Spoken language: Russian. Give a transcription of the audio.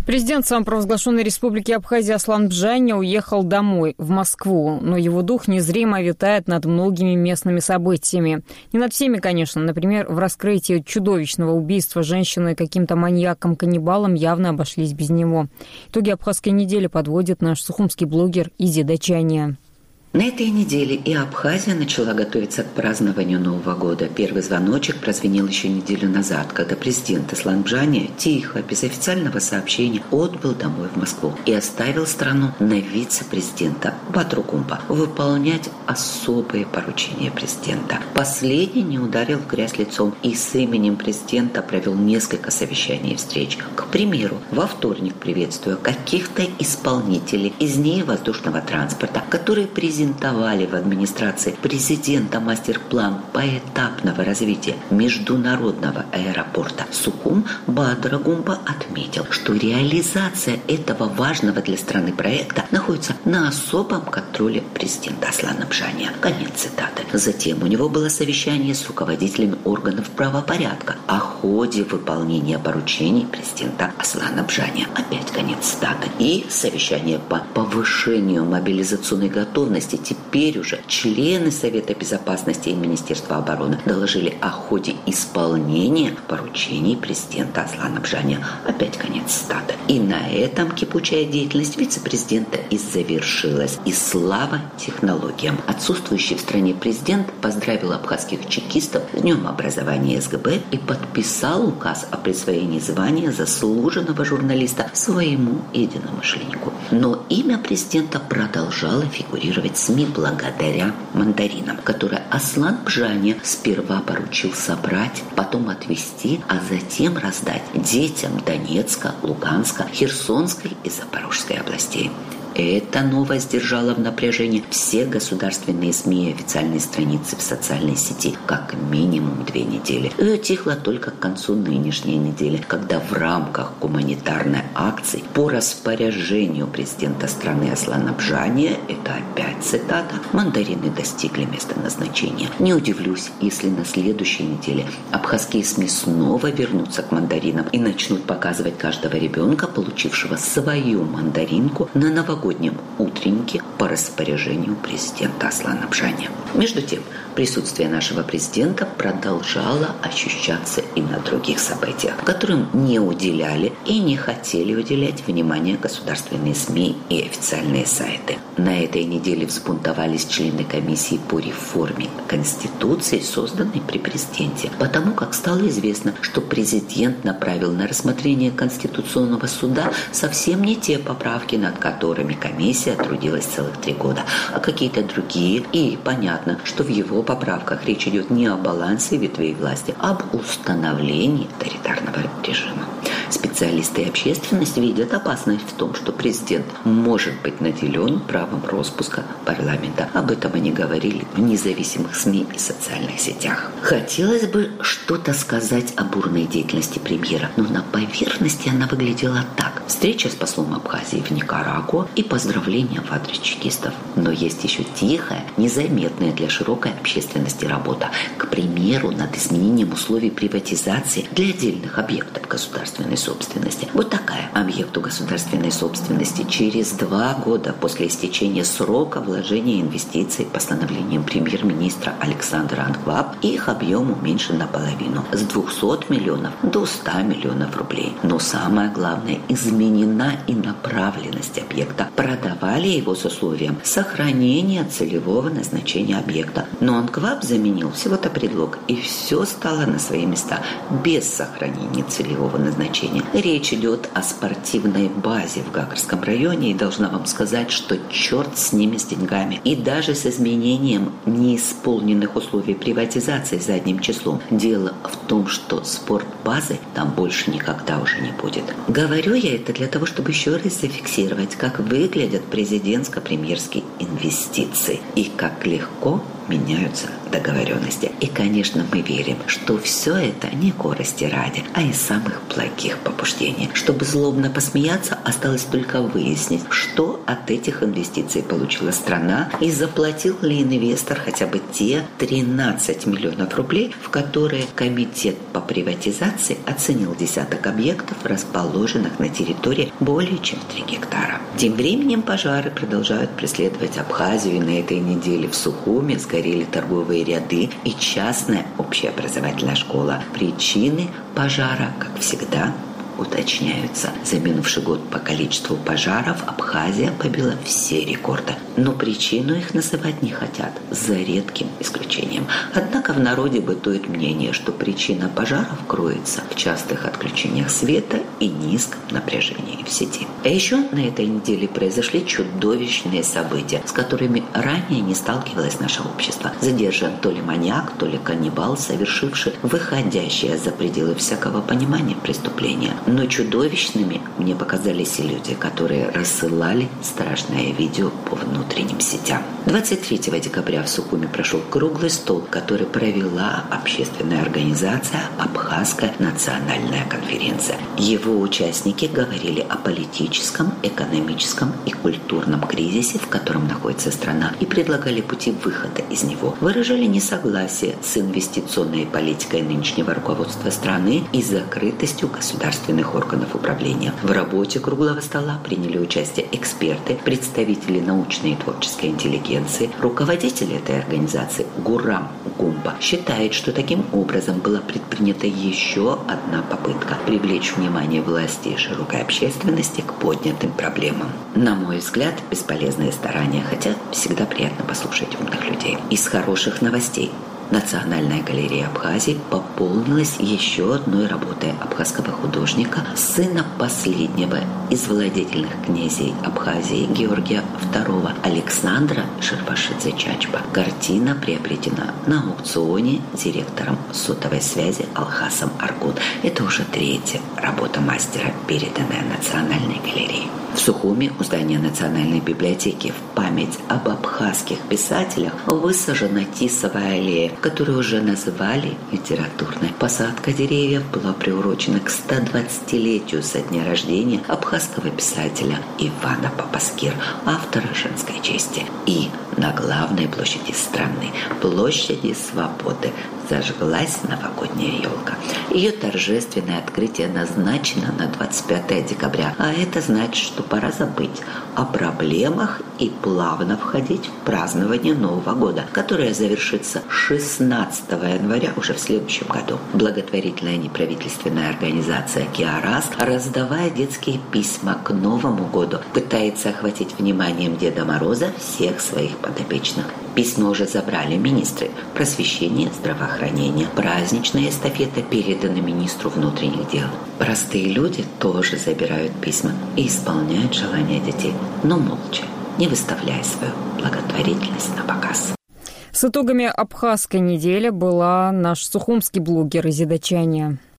Президент самопровозглашенной республики Абхазия Аслан Бжаня уехал домой, в Москву, но его дух незримо витает над многими местными событиями. Не над всеми, конечно. Например, в раскрытии чудовищного убийства женщины каким-то маньяком-каннибалом явно обошлись без него. Итоги Абхазской недели подводит наш сухумский блогер Изида Чаня. На этой неделе и Абхазия начала готовиться к празднованию Нового года. Первый звоночек прозвенел еще неделю назад, когда президент Аслан Бжаня тихо, без официального сообщения, отбыл домой в Москву и оставил страну на вице-президента Батру Гумба выполнять особые поручения президента. Последний не ударил в грязь лицом и с именем президента провел несколько совещаний и встреч. К примеру, во вторник, приветствуя каких-то исполнителей из НИИ воздушного транспорта, которые презентовали в администрации президента мастер-план поэтапного развития международного аэропорта Сухум, Бадра Гумба отметил, что реализация этого важного для страны проекта находится на особом контроле президента Аслана Бжаня. Конец цитаты. Затем у него было совещание с руководителями органов правопорядка о ходе выполнения поручений президента Аслана Бжаня. Опять конец цитаты. И совещание по повышению мобилизационной готовности. Теперь уже члены Совета безопасности и Министерства обороны доложили о ходе исполнения поручений президента Аслана Бжаня. Опять конец цитаты. И на этом кипучая деятельность вице-президента и завершилась. И слава технологиям. Отсутствующий в стране президент поздравил абхазских чекистов с Днем образования СГБ и подписал указ о присвоении звания заслуженного журналиста своему единомышленнику. Но имя президента продолжало фигурировать в СМИ благодаря мандаринам, которые Аслан Бжаня сперва поручил собрать, потом отвезти, а затем раздать детям Донецка, Луганска, Херсонской и Запорожской областей. Эта новость держала в напряжении все государственные СМИ и официальные страницы в социальной сети как минимум 2 недели. И утихла только к концу нынешней недели, когда в рамках гуманитарной акции по распоряжению президента страны Аслана Бжаня, это опять цитата, мандарины достигли места назначения. Не удивлюсь, если на следующей неделе абхазские СМИ снова вернутся к мандаринам и начнут показывать каждого ребенка, получившего свою мандаринку, на новогоднем утреннике по распоряжению президента Аслана Бжаня. Между тем, присутствие нашего президента продолжало ощущаться и на других событиях, которым не уделяли и не хотели уделять внимание государственные СМИ и официальные сайты. На этой неделе взбунтовались члены комиссии по реформе Конституции, созданной при президенте, потому как стало известно, что президент направил на рассмотрение Конституционного суда совсем не те поправки, над которыми комиссия трудилась целых 3 года, а какие-то другие. И понятно, что в его поправках речь идет не о балансе ветвей власти, а об установлении авторитарного режима. Специалисты и общественность видят опасность в том, что президент может быть наделен правом распуска парламента. Об этом они говорили в независимых СМИ и социальных сетях. Хотелось бы что-то сказать о бурной деятельности премьера, но на поверхности она выглядела так. Встреча с послом Абхазии в Никарагуа и поздравления в адрес чекистов. Но есть еще тихая, незаметная для широкой общественности работа. К примеру, над изменением условий приватизации для отдельных объектов государственной собственности. Вот такая. Объекту государственной собственности через 2 года после истечения срока вложения инвестиций постановлением премьер-министра Александра Ангваб их объем уменьшен наполовину с 200 миллионов до 100 миллионов рублей. Но самое главное, изменена и направленность объекта. Продавали его с условием сохранения целевого назначения объекта. Но Ангваб заменил всего-то предлог, и все стало на свои места без сохранения целевого назначения. Речь идет о спортивной базе в Гагарском районе, и должна вам сказать, что черт с ними, с деньгами. И даже с изменением неисполненных условий приватизации задним числом. Дело в том, что спортбазы там больше никогда уже не будет. Говорю я это для того, чтобы еще раз зафиксировать, как выглядят президентско-премьерские инвестиции и как легко меняются договоренности. И, конечно, мы верим, что все это не корости ради, а из самых благих побуждений. Чтобы злобно посмеяться, осталось только выяснить, что от этих инвестиций получила страна и заплатил ли инвестор хотя бы те 13 миллионов рублей, в которые Комитет по приватизации оценил десяток объектов, расположенных на территории более чем 3 гектара. Тем временем пожары продолжают преследовать Абхазию, и на этой неделе в Сухуме сгорели торговые ряды и частная общеобразовательная школа. Причины пожара, как всегда, уточняются. За минувший год по количеству пожаров Абхазия побила все рекорды. Но причину их называть не хотят, за редким исключением. Однако в народе бытует мнение, что причина пожаров кроется в частых отключениях света и низком напряжении в сети. А еще на этой неделе произошли чудовищные события, с которыми ранее не сталкивалось наше общество. Задержан то ли маньяк, то ли каннибал, совершивший выходящее за пределы всякого понимания преступления. Но чудовищными мне показались и люди, которые рассылали страшное видео по внутренним сетям. 23 декабря в Сухуме прошел круглый стол, который провела общественная организация «Абхазская национальная конференция». Его участники говорили о политическом, экономическом и культурном кризисе, в котором находится страна, и предлагали пути выхода из него. Выражали несогласие с инвестиционной политикой нынешнего руководства страны и закрытостью государственных органов управления. В работе круглого стола приняли участие эксперты, представители научной и творческой интеллигенции. Руководитель этой организации Гурам Гумба считает, что таким образом была предпринята еще одна попытка привлечь внимание власти и широкой общественности к поднятым проблемам. На мой взгляд, бесполезные старания, хотя всегда приятно послушать умных людей. Из хороших новостей. Национальная галерея Абхазии пополнилась еще одной работой абхазского художника, сына последнего из владетельных князей Абхазии Георгия II Александра Шервашидзе-Чачба. Картина приобретена на аукционе директором сотовой связи Алхасом Аргун. Это уже 3-я работа мастера, переданная Национальной галерее. В Сухуме у здания Национальной библиотеки в память об абхазских писателях высажена тисовая аллея, которую уже называли литературной. Посадка деревьев была приурочена к 120-летию со дня рождения абхазского писателя Ивана Папаскир, автора «Женской чести». И на главной площади страны, площади Свободы, зажглась новогодняя елка. Ее торжественное открытие назначено на 25 декабря, а это значит, что пора забыть о проблемах и плавно входить в празднование Нового года, которое завершится 16 января уже в следующем году. Благотворительная неправительственная организация «Киарас», раздавая детские письма к Новому году, пытается охватить вниманием Деда Мороза всех своих подопечных. Письма уже забрали министры просвещения, здравоохранения. Праздничная эстафета передана министру внутренних дел. Простые люди тоже забирают письма и исполняют желания детей, но молча, не выставляя свою благотворительность на показ. С итогами абхазской недели была наш сухумский блогер Изида Чаня.